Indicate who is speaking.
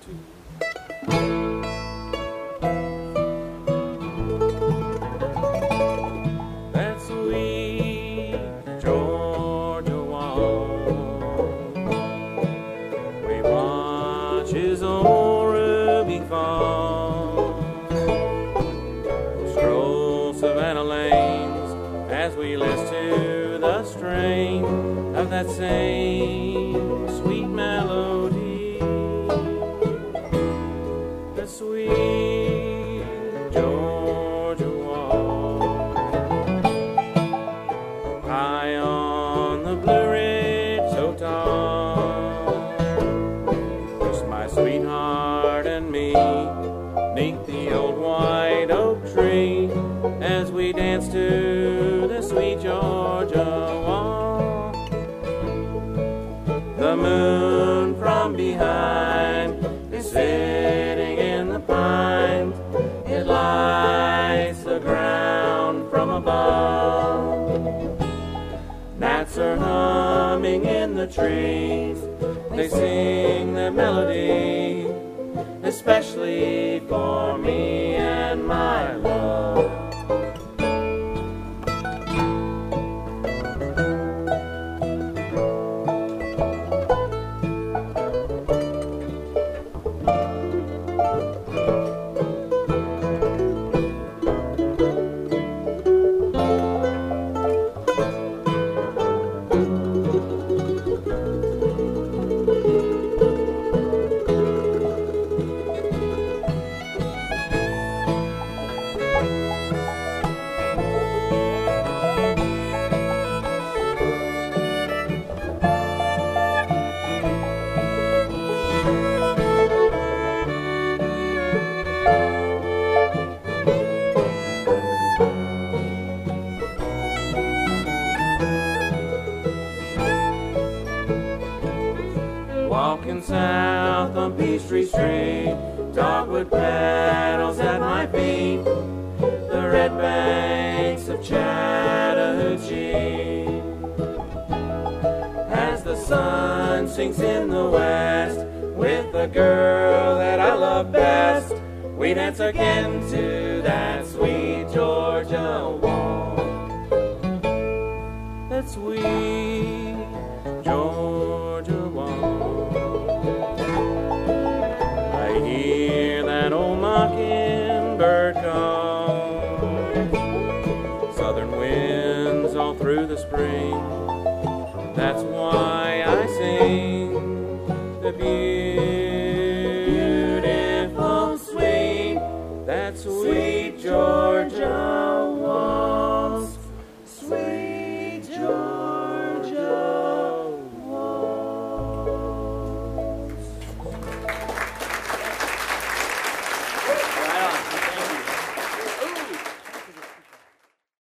Speaker 1: That sweet Georgia walk, we watch his old ruby fall, stroll Savannah lanes as we listen to the strain of that same sweet melody. The sweet Georgia walk, high on the Blue Ridge so tall, just my sweetheart and me, 'neath the old white oak tree, as we dance to the sweet Georgia walk. The moon from behind is sitting in the pines, it lights the ground from above. Gnats are humming in the trees, they sing their melody, especially for me and my love. Walking south on Peachtree Street, dogwood petals at my feet, the red banks of Chattahoochee. As the sun sinks in the west, with the girl that I love best, we dance again to that sweet Georgia walk. That sweet Georgia walk. I hear that old mockingbird call, southern winds all through the spring. That's why I sing the beautiful, sweet, that sweet Georgia walk.